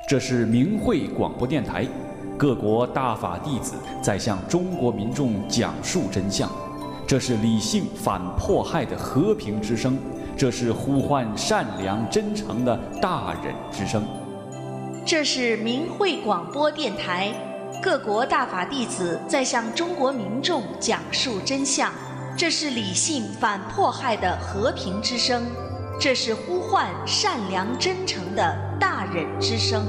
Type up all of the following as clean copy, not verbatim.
这是明慧广播电台，各国大法弟子在向中国民众讲述真相。这是理性反迫害的和平之声，这是呼唤善良真诚的大忍之声。 这是明慧广播电台，各国大法弟子在向中国民众讲述真相。这是理性反迫害的和平之声，这是呼唤善良真诚的大忍之声。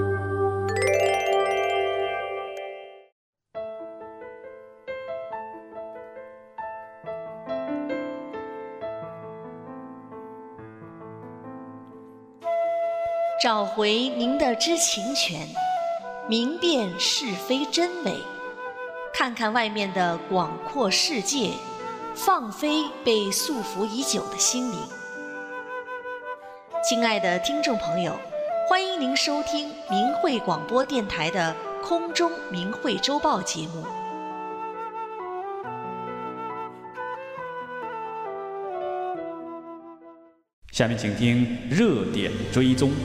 找回您的知情权，明辨是非真伪，看看外面的广阔世界，放飞被束缚已久的心灵。亲爱的听众朋友，欢迎您收听明慧广播电台的空中明慧周报节目。 下面请听热点追踪。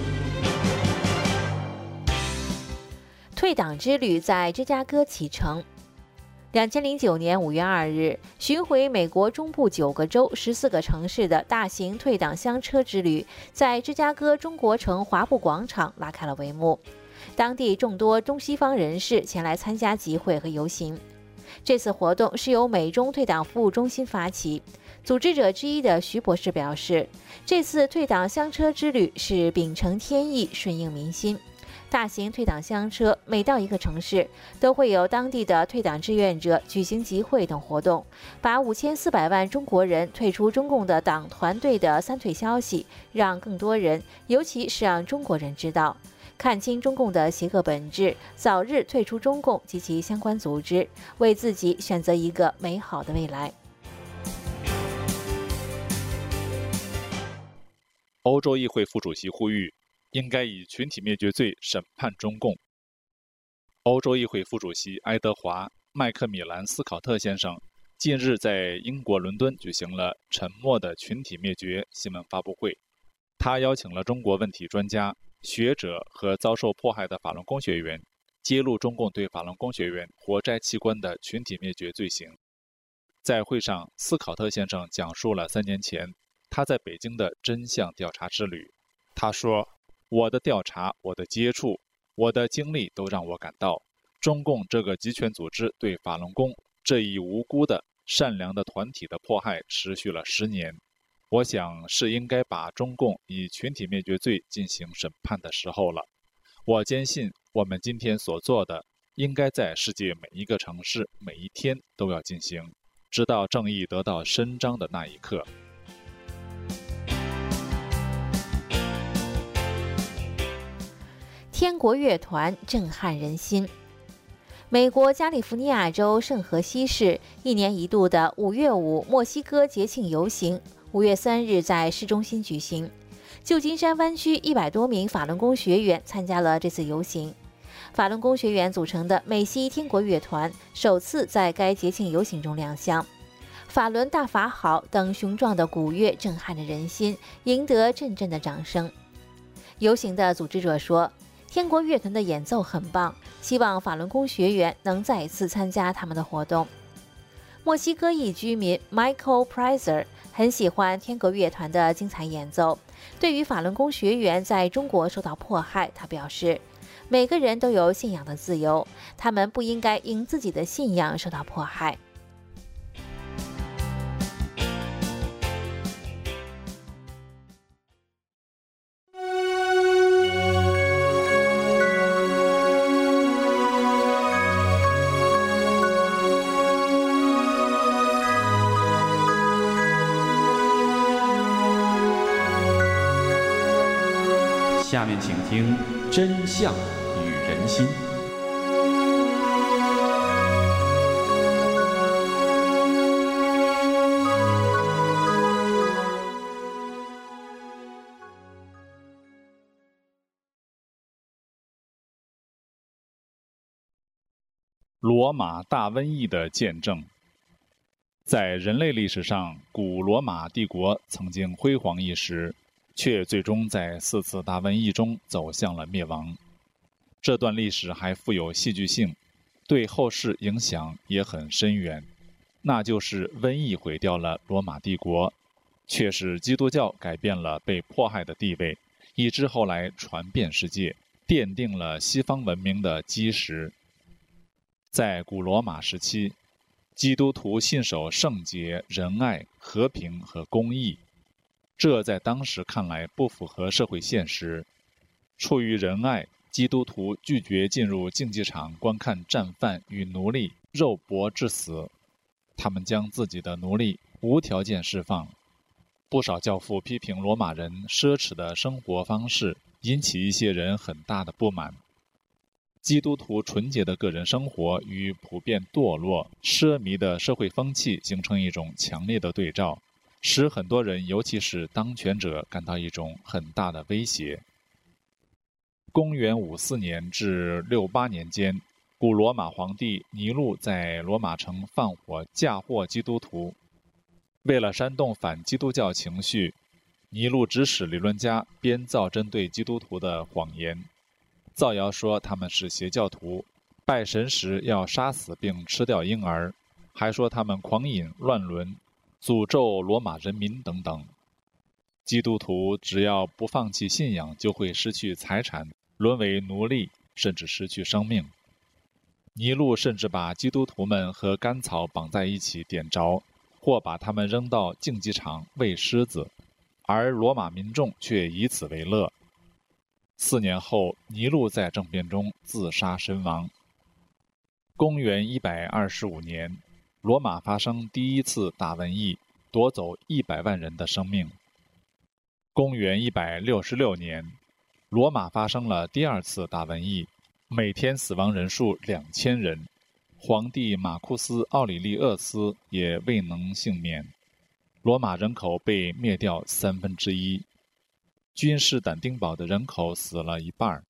退党之旅在芝加哥启程。2009年5月2日，巡回美国中部9个州、14个城市的大型退党香车之旅，在芝加哥中国城华埠广场拉开了帷幕。当地众多中西方人士前来参加集会和游行。这次活动是由美中退党服务中心发起。组织者之一的徐博士表示，这次退党香车之旅是秉承天意，顺应民心。大型退党香车每到一个城市，都会有当地的退党志愿者举行集会等活动，把5400万中国人退出中共的党团队的三退消息，让更多人，尤其是让中国人知道，看清中共的邪恶本质，早日退出中共及其相关组织，为自己选择一个美好的未来。 欧洲议会副主席呼吁，应该以群体灭绝罪审判中共。欧洲议会副主席爱德华·麦克米兰斯考特先生近日在英国伦敦举行了“沉默的群体灭绝”新闻发布会。他邀请了中国问题专家、学者和遭受迫害的法轮功学员，揭露中共对法轮功学员活摘器官的群体灭绝罪行。在会上，斯考特先生讲述了3年前他在北京的真相调查之旅。他说，我的调查，我的接触，我的经历都让我感到，中共这个集权组织对法轮功这一无辜的善良的团体的迫害持续了10年。我想是应该把中共以群体灭绝罪进行审判的时候了。我坚信我们今天所做的，应该在世界每一个城市每一天都要进行，直到正义得到伸张的那一刻。 天国乐团震撼人心。美国加利福尼亚州圣荷西市1年1度的5月5墨西哥节庆游行5月3日在市中心举行。旧金山湾区100多名法轮功学员参加了这次游行。法轮功学员组成的美西天国乐团首次在该节庆游行中亮相。法轮大法好等雄壮的鼓乐震撼着人心，赢得阵阵的掌声。游行的组织者说，天国乐团的演奏很棒，希望法轮功学员能再一次参加他们的活动。墨西哥裔居民 Michael Prizer 很喜欢天国乐团的精彩演奏。对于法轮功学员在中国受到迫害，他表示，每个人都有信仰的自由，他们不应该因自己的信仰受到迫害。 下面请听《真相与人心》。 罗马大瘟疫的见证。在人类历史上，古罗马帝国曾经辉煌一时，却最终在4次大瘟疫中走向了灭亡。 这段历史还富有戏剧性，对后世影响也很深远。那就是瘟疫毁掉了罗马帝国，却使基督教改变了被迫害的地位，以致后来传遍世界，奠定了西方文明的基石。在古罗马时期，基督徒信守圣洁、仁爱、和平和公义，这在当时看来不符合社会现实。出于仁爱，基督徒拒绝进入竞技场观看战犯与奴隶肉搏致死，他们将自己的奴隶无条件释放。不少教父批评罗马人奢侈的生活方式，引起一些人很大的不满。基督徒纯洁的个人生活与普遍堕落、奢靡的社会风气形成一种强烈的对照，使很多人，尤其是当权者，感到一种很大的威胁。公元54年至68年间，古罗马皇帝尼禄在罗马城放火嫁祸基督徒。为了煽动反基督教情绪，尼禄指使理论家编造针对基督徒的谎言，造谣说他们是邪教徒，拜神时要杀死并吃掉婴儿，还说他们狂饮乱伦，诅咒罗马人民等等。基督徒只要不放弃信仰，就会失去财产，沦为奴隶，甚至失去生命。尼禄甚至把基督徒们和干草绑在一起点着，或把他们扔到竞技场喂狮子，而罗马民众却以此为乐。4年后，尼禄在政变中自杀身亡。公元125年，罗马发生第一次大瘟疫，夺走100万人的生命。公元166年，罗马发生了第二次大瘟疫，每天死亡人数2000人，皇帝马库斯·奥里利厄斯也未能幸免，罗马人口被灭掉1/3，君士坦丁堡的人口死了一半。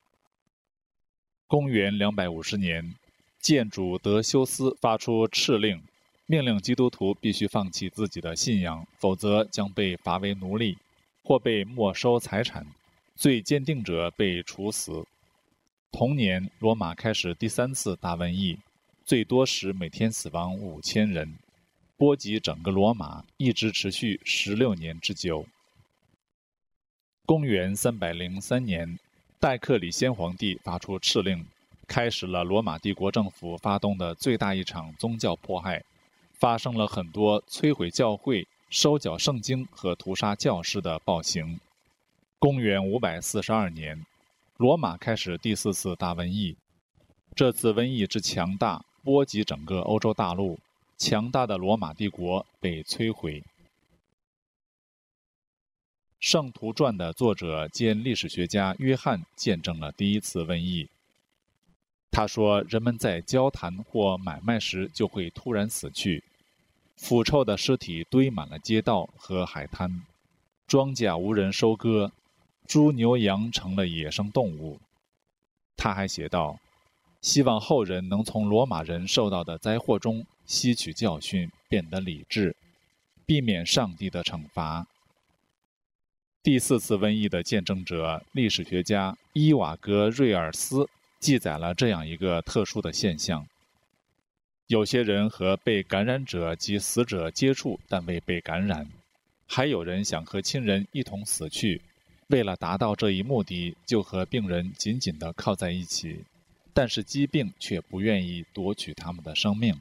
公元250年，建主德修斯发出敕令，命令基督徒必须放弃自己的信仰，否则将被罚为奴隶，或被没收财产，最坚定者被处死。同年，罗马开始第3次大瘟疫，最多时每天死亡5000人，波及整个罗马，一直持续16年之久。公元303年，戴克里先皇帝发出敕令，开始了罗马帝国政府发动的最大一场宗教迫害，发生了很多摧毁教会、收缴圣经和屠杀教士的暴行。公元542年，罗马开始第4次大瘟疫。这次瘟疫之强大，波及整个欧洲大陆，强大的罗马帝国被摧毁。《圣徒传》的作者兼历史学家约翰见证了第一次瘟疫。他说，人们在交谈或买卖时就会突然死去，腐臭的尸体堆满了街道和海滩，庄稼无人收割，猪牛羊成了野生动物。他还写道，希望后人能从罗马人受到的灾祸中吸取教训，变得理智，避免上帝的惩罚。第4次瘟疫的见证者、历史学家伊瓦格瑞尔斯记载了这样一个特殊的现象：有些人和被感染者及死者接触，但未被感染；还有人想和亲人一同死去，为了达到这一目的，就和病人紧紧地靠在一起，但是疾病却不愿意夺取他们的生命。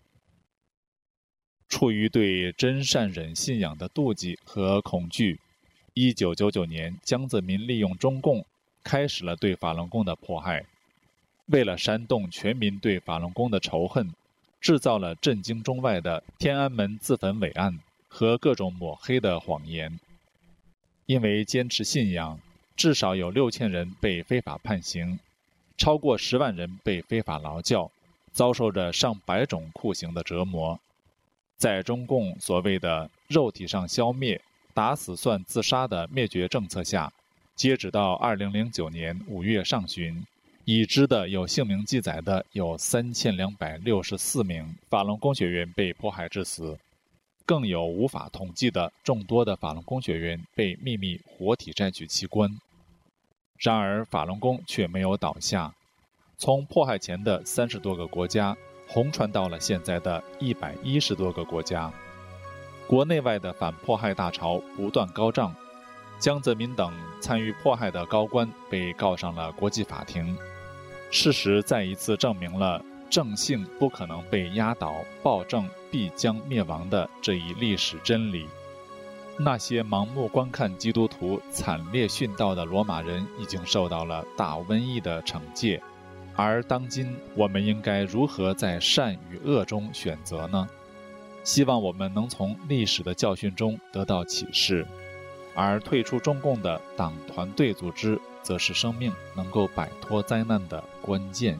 出于对真善忍信仰的妒忌和恐惧，1999年，江泽民利用中共开始了对法轮功的迫害。为了煽动全民对法轮功的仇恨，制造了震惊中外的天安门自焚伪案和各种抹黑的谎言。因为坚持信仰，至少有6000人被非法判刑，超过10万人被非法劳教，遭受着上百种酷刑的折磨。在中共所谓的肉体上消灭、打死算自杀的灭绝政策下，截止到2009年5月上旬，已知的有姓名记载的有3264名法轮功学员被迫害致死，更有无法统计的众多的法轮功学员被秘密活体摘取器官。 然而法轮功却没有倒下，从迫害前的30多个国家红传到了现在的110多个国家，国内外的反迫害大潮不断高涨，江泽民等参与迫害的高官被告上了国际法庭。事实再一次证明了正性不可能被压倒，暴政必将灭亡的这一历史真理。那些盲目观看基督徒惨烈殉道的罗马人已经受到了大瘟疫的惩戒，而当今我们应该如何在善与恶中选择呢？希望我们能从历史的教训中得到启示，而退出中共的党团队组织则是生命能够摆脱灾难的关键。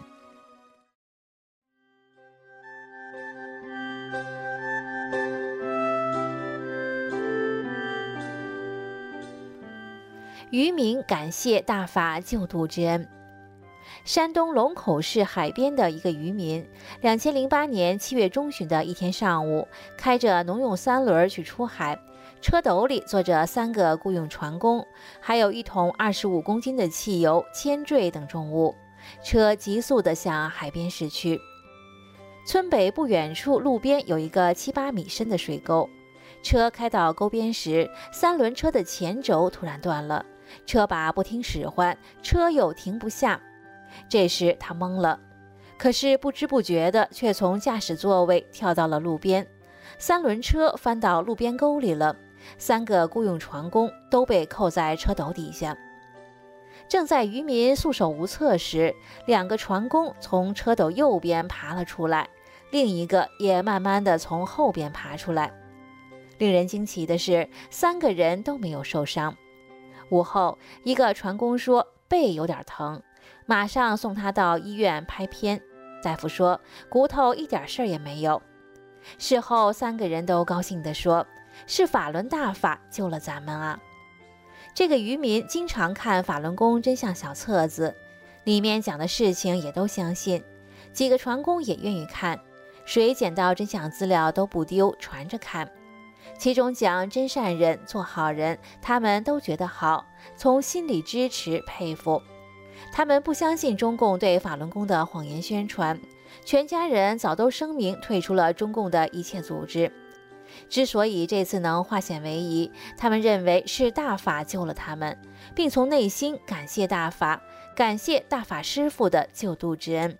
渔民感谢大法救度之恩。山东龙口市海边的一个渔民，2008年7月中旬的一天上午，开着农用3轮去出海，车斗里坐着3个雇佣船工，还有1桶25公斤的汽油、铅坠等重物。车急速地向海边驶去。村北不远处路边有一个7、8米深的水沟，车开到沟边时，3轮车的前轴突然断了。车把不听使唤，车又停不下。这时他懵了，可是不知不觉的却从驾驶座位跳到了路边。3轮车翻到路边沟里了，3个雇佣船工都被扣在车斗底下。正在渔民束手无策时，2个船工从车斗右边爬了出来，另一个也慢慢的从后边爬出来。令人惊奇的是，3个人都没有受伤。午后，一个船工说背有点疼，马上送他到医院拍片。大夫说骨头一点事儿也没有。事后3个人都高兴地说，是法轮大法救了咱们啊。这个渔民经常看法轮功真相小册子，里面讲的事情也都相信，几个船工也愿意看，谁捡到真相资料都不丢，传着看。其中讲真善人做好人，他们都觉得好，从心里支持佩服。他们不相信中共对法轮功的谎言宣传，全家人早都声明退出了中共的一切组织。之所以这次能化险为夷，他们认为是大法救了他们，并从内心感谢大法，感谢大法师父的救度之恩。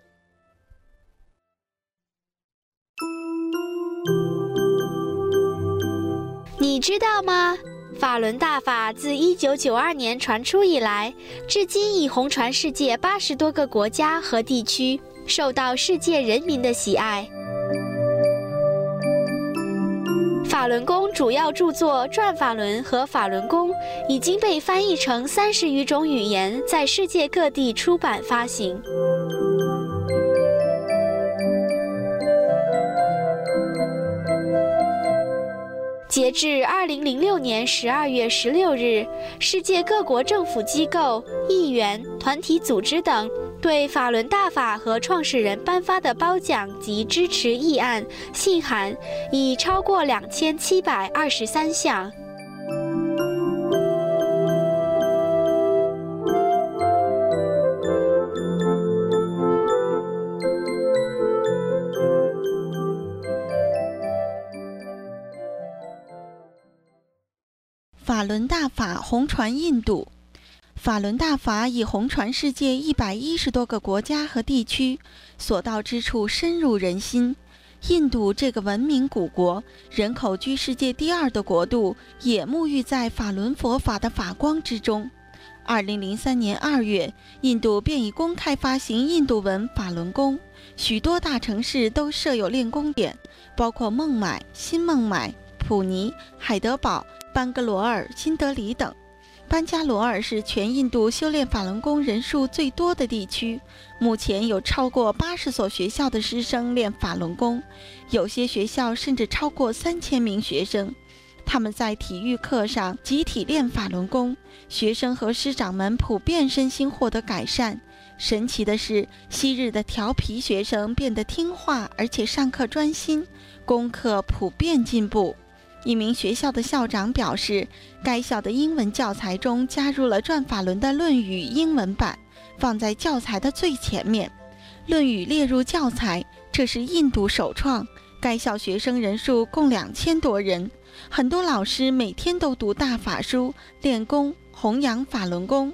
你知道吗？法轮大法自1992年传出以来，至今已红传世界80多个国家和地区，受到世界人民的喜爱。法轮功主要著作《转法轮》和《法轮功》已经被翻译成30余种语言，在世界各地出版发行。截至2006年12月16日，世界各国政府机构、议员、团体组织等对法轮大法和创始人颁发的褒奖及支持议案、信函已超过2723项。 法轮大法红传印度。法轮大法已红传世界110多个国家和地区，所到之处深入人心。印度这个文明古国，人口居世界第2的国度，也沐浴在法轮佛法的法光之中。2003年2月，印度便已公开发行印度文法轮功，许多大城市都设有练功点，包括孟买、新孟买、普尼、海德堡、班格罗尔、新德里等。班加罗尔是全印度修炼法轮功人数最多的地区，目前有超过80所学校的师生练法轮功，有些学校甚至超过3000名学生。他们在体育课上集体练法轮功，学生和师长们普遍身心获得改善。神奇的是，昔日的调皮学生变得听话，而且上课专心，功课普遍进步。 一名学校的校长表示，该校的英文教材中加入了转法轮的《论语》英文版，放在教材的最前面。《论语》列入教材，这是印度首创。该校学生人数共2000多人，很多老师每天都读大法书，练功，弘扬法轮功。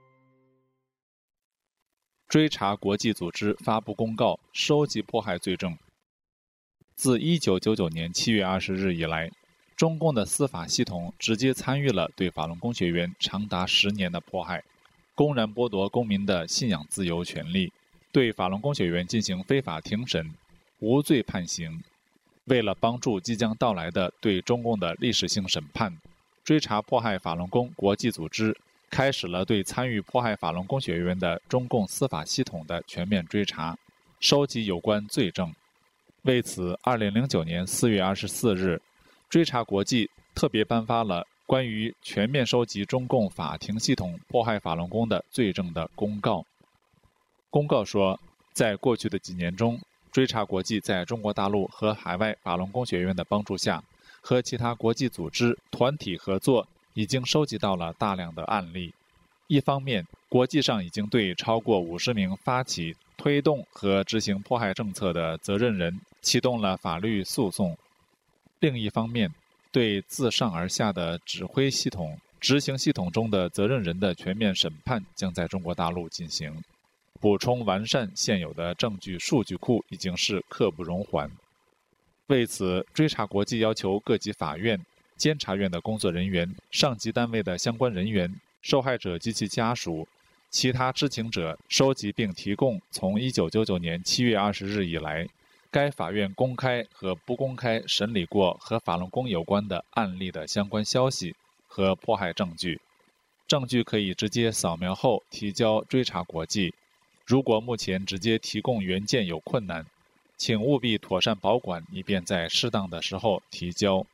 追查国际组织发布公告，收集迫害罪证。自1999年7月20日以来，中共的司法系统直接参与了对法轮功学员长达10年的迫害，公然剥夺公民的信仰自由权利，对法轮功学员进行非法庭审，无罪判刑。为了帮助即将到来的对中共的历史性审判，追查迫害法轮功国际组织开始了对参与迫害法轮功学员的中共司法系统的全面追查，收集有关罪证。为此，2009年4月24日，追查国际特别颁发了关于全面收集中共法庭系统迫害法轮功的罪证的公告。公告说，在过去的几年中，追查国际在中国大陆和海外法轮功学院的帮助下，和其他国际组织团体合作，已经收集到了大量的案例。一方面，国际上已经对超过50名发起、推动和执行迫害政策的责任人启动了法律诉讼；另一方面，对自上而下的指挥系统、执行系统中的责任人的全面审判将在中国大陆进行。补充完善现有的证据数据库已经是刻不容缓。为此，追查国际要求各级法院、监察院的工作人员、上级单位的相关人员、受害者及其家属、其他知情者收集并提供从1999年7月20日以来，该法院公开和不公开审理过和法轮功有关的案例的相关消息和迫害证据。证据可以直接扫描后提交追查国际。如果目前直接提供原件有困难，请务必妥善保管，以便在适当的时候提交。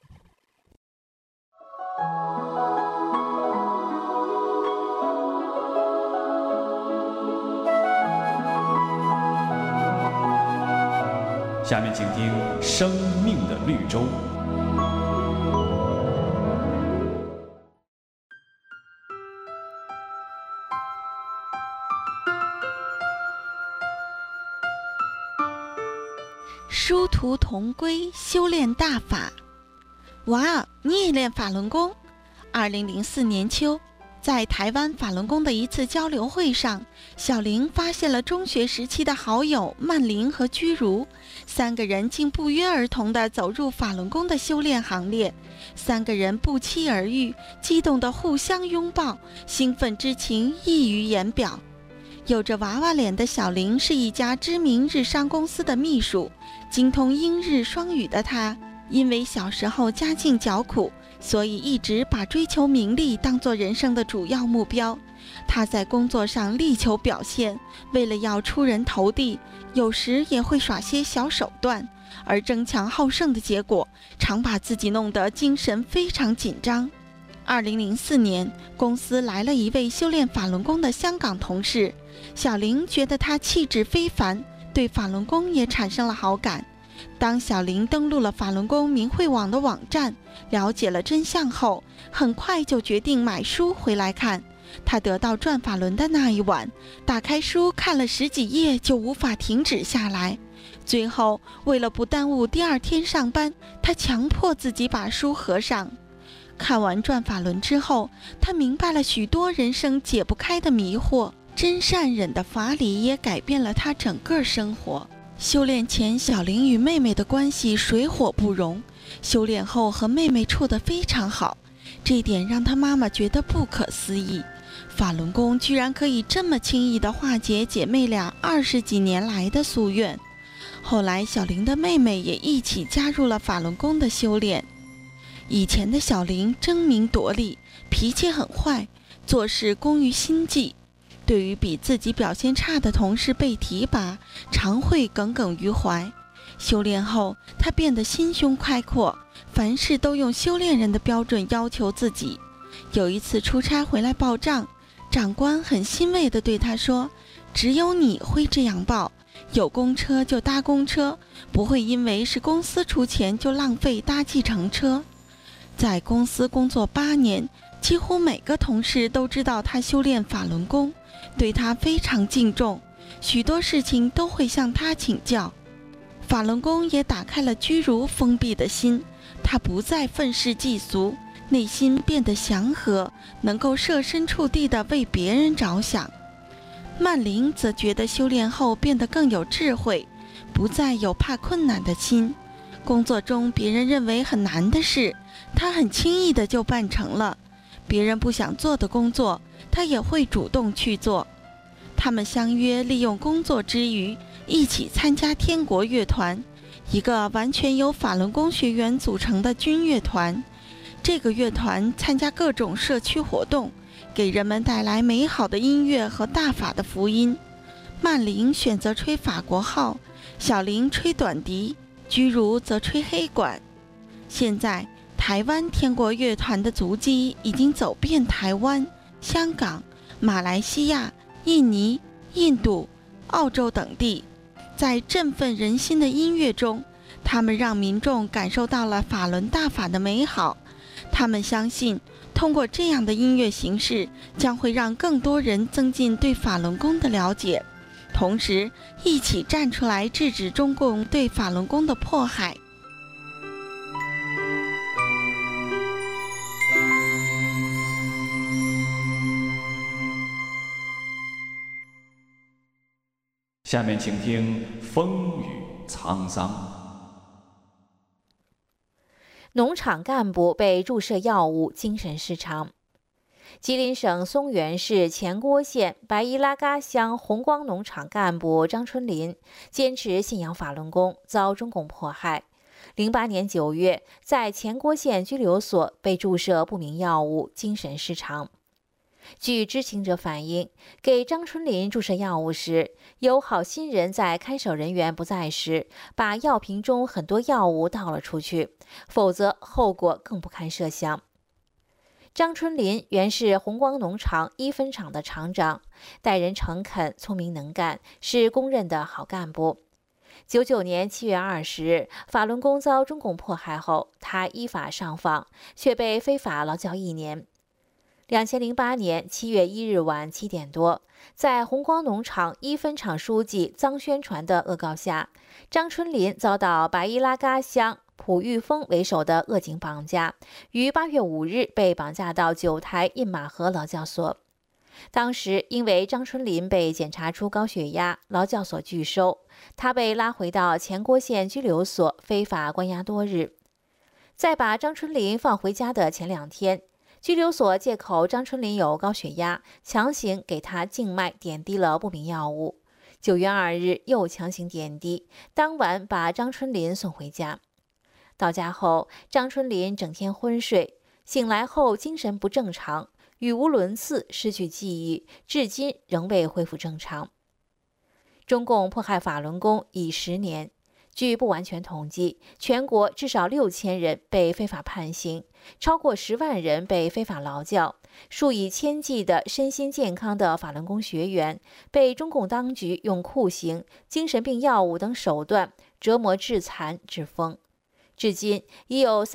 下面请听《生命的绿洲》。 殊途同归，修炼大法。哇，你也练法轮功？2004年秋，在台湾法轮功的一次交流会上，小玲发现了中学时期的好友曼玲和居如，3个人竟不约而同地走入法轮功的修炼行列。3个人不期而遇，激动地互相拥抱，兴奋之情溢于言表。有着娃娃脸的小玲是一家知名日商公司的秘书，精通英日双语的她，因为小时候家境较苦，所以一直把追求名利当作人生的主要目标。她在工作上力求表现，为了要出人头地，有时也会耍些小手段，而争强好胜的结果，常把自己弄得精神非常紧张。2004年，公司来了一位修炼法轮功的香港同事，小玲觉得他气质非凡，对法轮功也产生了好感。当小玲登录了法轮功明慧网的网站，了解了真相后，很快就决定买书回来看。他得到转法轮的那一晚，打开书看了10几页就无法停止下来。最后，为了不耽误第2天上班，他强迫自己把书合上。看完转法轮之后，他明白了许多人生解不开的迷惑，真善忍的法理也改变了他整个生活。修炼前，小玲与妹妹的关系水火不容，修炼后和妹妹处得非常好，这一点让她妈妈觉得不可思议。法轮功居然可以这么轻易地化解姐妹俩20几年来的夙愿。后来，小玲的妹妹也一起加入了法轮功的修炼。以前的小玲争名夺利，脾气很坏，做事工于心计。对于比自己表现差的同事被提拔，常会耿耿于怀。修炼后，她变得心胸开阔，凡事都用修炼人的标准要求自己。有一次出差回来报账，长官很欣慰地对她说：“只有你会这样报，有公车就搭公车，不会因为是公司出钱就浪费搭计程车。” 在公司工作8年，几乎每个同事都知道他修炼法轮功，对他非常敬重，许多事情都会向他请教。法轮功也打开了居如封闭的心，他不再愤世嫉俗，内心变得祥和，能够设身处地地为别人着想。曼玲则觉得修炼后变得更有智慧，不再有怕困难的心。工作中别人认为很难的事，他很轻易的就办成了；别人不想做的工作，他也会主动去做。他们相约利用工作之余，一起参加天国乐团，一个完全由法轮功学员组成的军乐团。这个乐团参加各种社区活动，给人们带来美好的音乐和大法的福音。曼玲选择吹法国号，小玲吹短笛，居如则吹黑管。现在台湾天国乐团的足迹已经走遍台湾、香港、马来西亚、印尼、印度、澳洲等地。在振奋人心的音乐中，他们让民众感受到了法轮大法的美好。他们相信，通过这样的音乐形式，将会让更多人增进对法轮功的了解，同时一起站出来制止中共对法轮功的迫害。 下面请听《风雨沧桑》。 农场干部被注射药物，精神失常。吉林省松原市前郭县白伊拉嘎乡红光农场干部张春林坚持信仰法轮功，遭中共迫害。08年9月，在前郭县拘留所被注射不明药物，精神失常。据知情者反映，给张春林注射药物时，有好心人在看守人员不在时，把药瓶中很多药物倒了出去，否则后果更不堪设想。张春林原是红光农场1分厂的厂长，待人诚恳，聪明能干，是公认的好干部。99年7月20日，法轮功遭中共迫害后，他依法上访，却被非法劳教1年。2008年7月1日晚7点多，在红光农场1分厂书记臧宣传的恶告下，张春林遭到白伊拉嘎乡蒲玉峰为首的恶警绑架，于8月5日被绑架到九台印马河劳教所。当时因为张春林被检查出高血压，劳教所拒收，他被拉回到前郭县拘留所非法关押多日。在把张春林放回家的前2天，拘留所借口张春林有高血压，强行给他静脉点滴了不明药物。9月2日又强行点滴，当晚把张春林送回家。到家后，张春林整天昏睡，醒来后精神不正常，语无伦次，失去记忆，至今仍未恢复正常。中共迫害法轮功已10年。据不完全统计，全国至少6000人被非法判刑，超过10万人被非法劳教，数以千计的身心健康的法轮功学员被中共当局用酷刑、精神病药物等手段折磨致残致疯。至今已有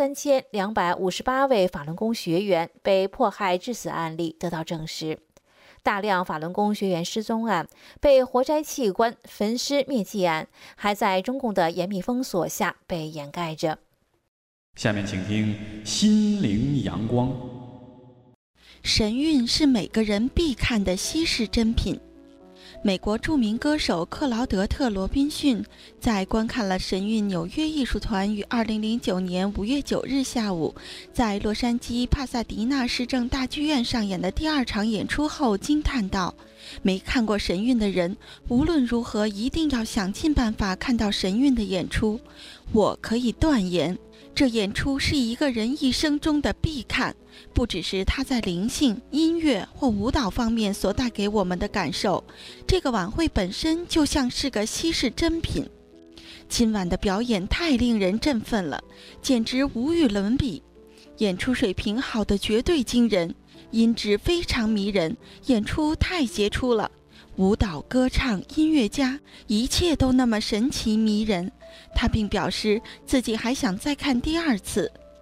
3258位法轮功学员被迫害致死案例得到证实。大量法轮功学员失踪案、被活摘器官、焚尸灭迹案，还在中共的严密封锁下被掩盖着。 下面请听《心灵阳光》。 神韵是每个人必看的稀世珍品。美国著名歌手克劳德特·罗宾逊在观看了神韵纽约艺术团于2009年5月9日下午在洛杉矶帕萨迪纳市政大剧院上演的第2场演出后惊叹道：没看过神韵的人，无论如何一定要想尽办法看到神韵的演出。我可以断言，这演出是一个人一生中的必看，不只是他在灵性、音乐或舞蹈方面所带给我们的感受，这个晚会本身就像是个稀世珍品。今晚的表演太令人振奋了，简直无与伦比。演出水平好得绝对惊人，音质非常迷人，演出太杰出了。舞蹈、歌唱、音乐家，一切都那么神奇迷人。他并表示自己还想再看第2次。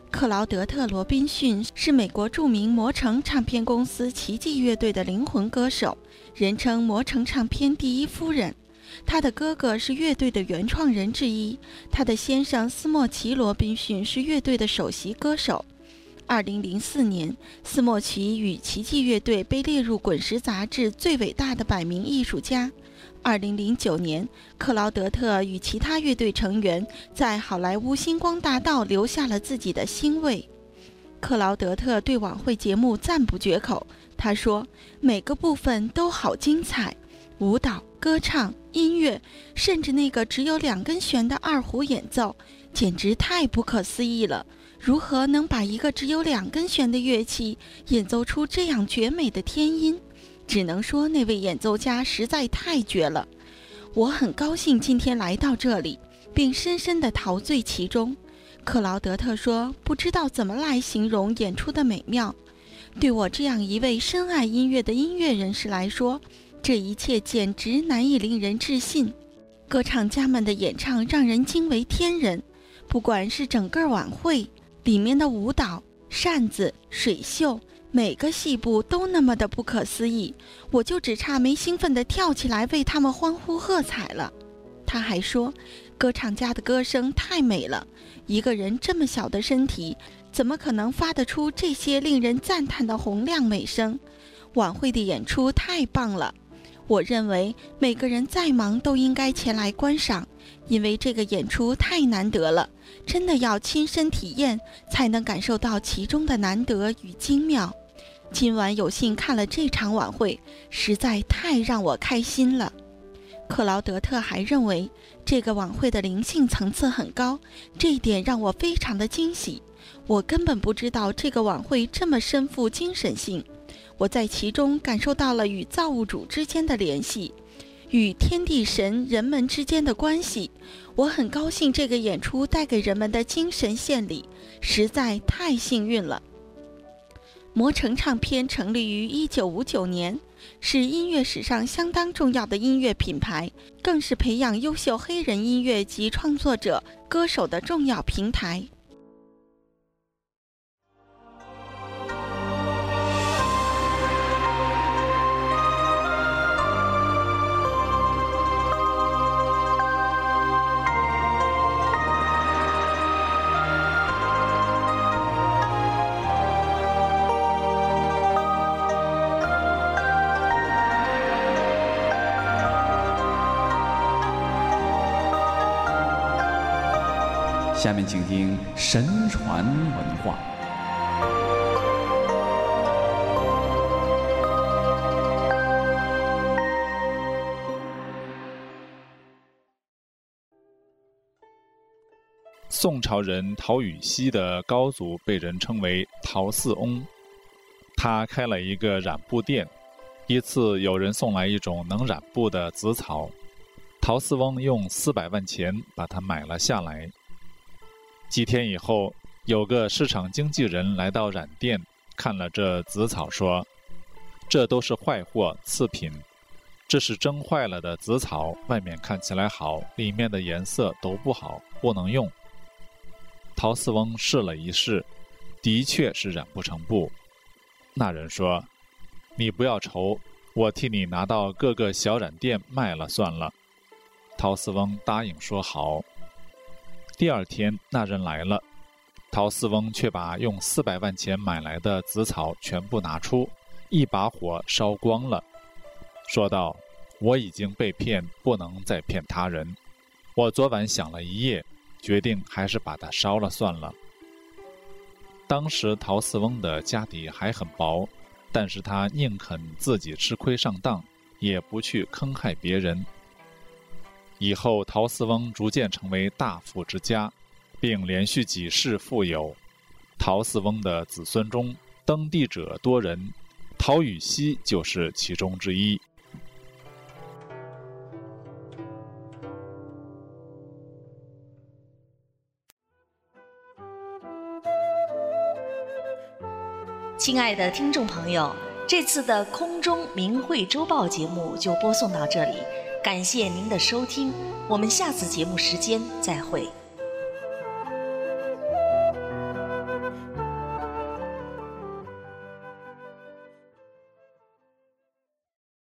克劳德特·罗宾逊是美国著名魔城唱片公司奇迹乐队的灵魂歌手，人称魔城唱片第一夫人。他的哥哥是乐队的原创人之一，他的先生斯莫奇·罗宾逊是乐队的首席歌手。2004年，斯莫奇与奇迹乐队被列入《滚石》杂志最伟大的100名艺术家。2009年，克劳德特与其他乐队成员在好莱坞星光大道留下了自己的欣慰。克劳德特对晚会节目赞不绝口，他说：“每个部分都好精彩，舞蹈、歌唱、音乐，甚至那个只有2根弦的二胡演奏，简直太不可思议了。如何能把一个只有2根弦的乐器演奏出这样绝美的天音？只能说那位演奏家实在太绝了。我很高兴今天来到这里，并深深地陶醉其中。”克劳德特说：“不知道怎么来形容演出的美妙。对我这样一位深爱音乐的音乐人士来说，这一切简直难以令人置信。歌唱家们的演唱让人惊为天人，不管是整个晚会里面的舞蹈、扇子、水袖，每个细部都那么的不可思议，我就只差没兴奋地跳起来为他们欢呼喝彩了。”他还说，歌唱家的歌声太美了，一个人这么小的身体，怎么可能发得出这些令人赞叹的洪亮美声？晚会的演出太棒了，我认为每个人再忙都应该前来观赏，因为这个演出太难得了，真的要亲身体验才能感受到其中的难得与精妙。今晚有幸看了这场晚会，实在太让我开心了。克劳德特还认为这个晚会的灵性层次很高，这一点让我非常的惊喜。我根本不知道这个晚会这么身负精神性，我在其中感受到了与造物主之间的联系，与天地神人们之间的关系。我很高兴这个演出带给人们的精神献礼，实在太幸运了。魔城唱片成立于1959年，是音乐史上相当重要的音乐品牌，更是培养优秀黑人音乐及创作者、歌手的重要平台。 下面请听神传文化。 宋朝人陶禹锡的高祖被人称为陶四翁，他开了一个染布店。一次有人送来一种能染布的紫草，陶四翁用400万钱把它买了下来。几天以后，有个市场经纪人来到染店，看了这紫草，说：“这都是坏货次品，这是蒸坏了的紫草，外面看起来好，里面的颜色都不好，不能用。”陶四翁试了一试，的确是染不成布。那人说：“你不要愁，我替你拿到各个小染店卖了算了。”陶四翁答应说好。第二天那人来了，陶四翁却把用400万钱买来的紫草全部拿出，一把火烧光了，说道：“我已经被骗，不能再骗他人。我昨晚想了一夜，决定还是把它烧了算了。”当时陶四翁的家底还很薄，但是他宁肯自己吃亏上当，也不去坑害别人。以后陶四翁逐渐成为大富之家，并连续几世富有。陶四翁的子孙中登第者多人，陶禹锡就是其中之一。 亲爱的听众朋友，这次的空中明慧周报节目就播送到这里，感谢您的收听，我们下次节目时间再会。